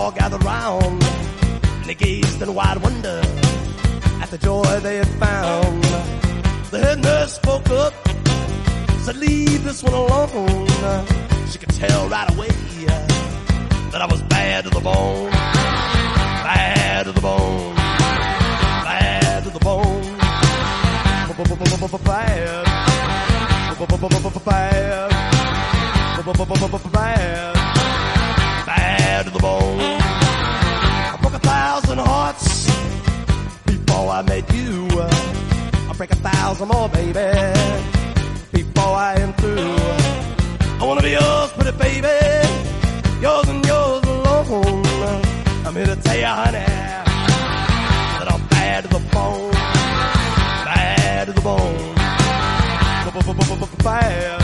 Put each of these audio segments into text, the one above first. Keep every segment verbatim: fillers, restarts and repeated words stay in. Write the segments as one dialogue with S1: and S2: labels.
S1: all gathered round, and they gazed in wide wonder at the joy they had found. The head nurse spoke up, said, leave this one alone. She could tell right away that I was bad to the bone, bad to the bone, bad to the bone, bad, bad, bad, bad to the bone. I broke a thousand hearts before I met you. I'll break a thousand more, baby, before I am through. I wanna be yours, pretty baby, yours and yours alone. I'm here to tell you, honey, that I'm bad to the bone, bad to the bone, bad, bad,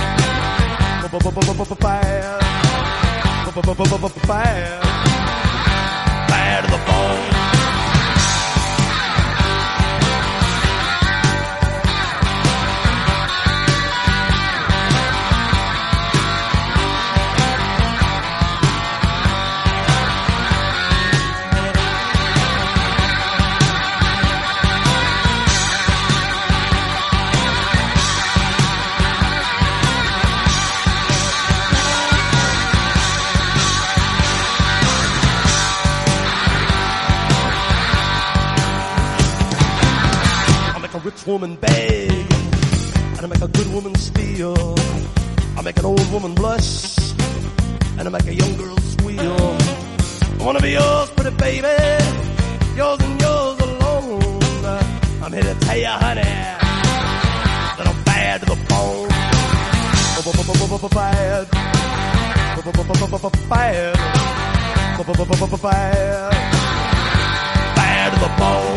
S1: bad, bad to the bone. Rich woman beg, and I make a good woman steal. I make an old woman blush, and I make a young girl squeal. I wanna be yours, pretty baby, yours and yours alone. I'm here to tell you, honey, that I'm bad to the bone, bad, bad, bad, bad to the bone.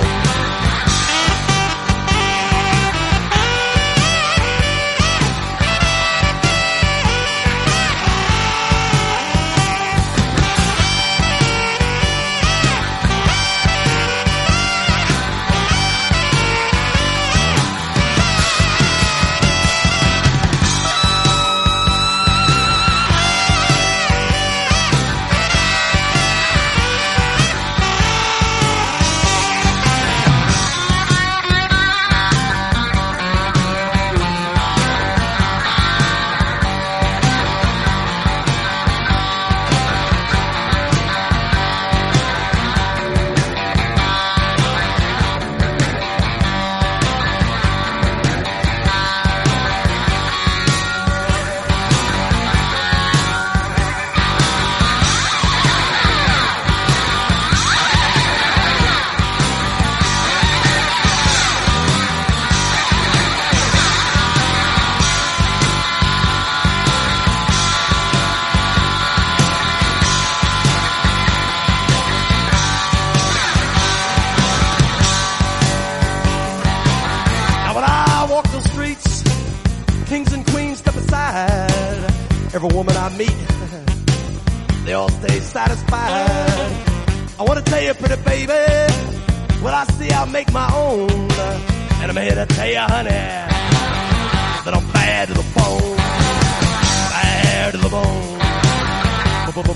S1: Kings and queens step aside. Every woman I meet, they all stay satisfied. I want to tell you, pretty baby, what I see I'll make my own. And I'm here to tell you, honey, that I'm bad to the bone, bad to the bone, bad,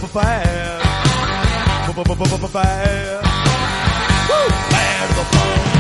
S1: bad, bad, bad to the bone.